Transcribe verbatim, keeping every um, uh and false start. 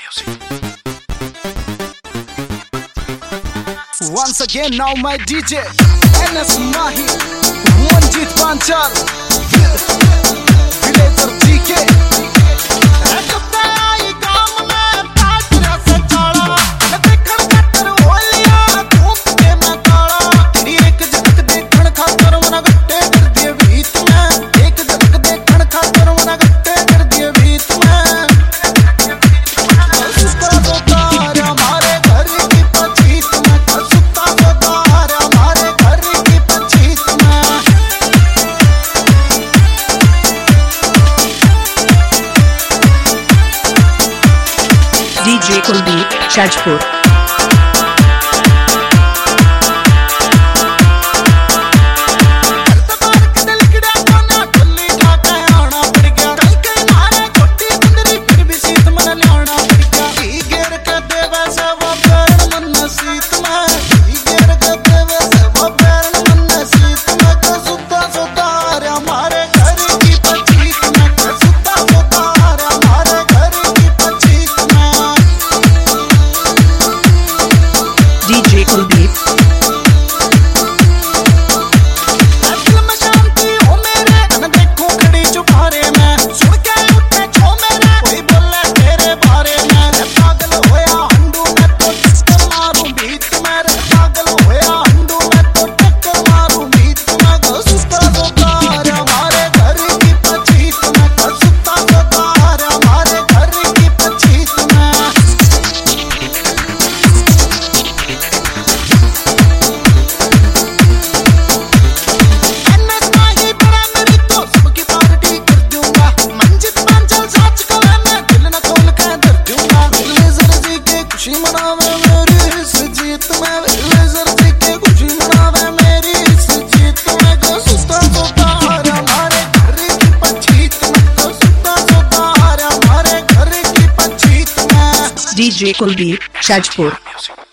Once again, now my D J N S Mahi, Manjeet Panchal, Villager D K. D J Kuldeep Shajpur. D J Kuldeep D J Kuldeep Shajpur.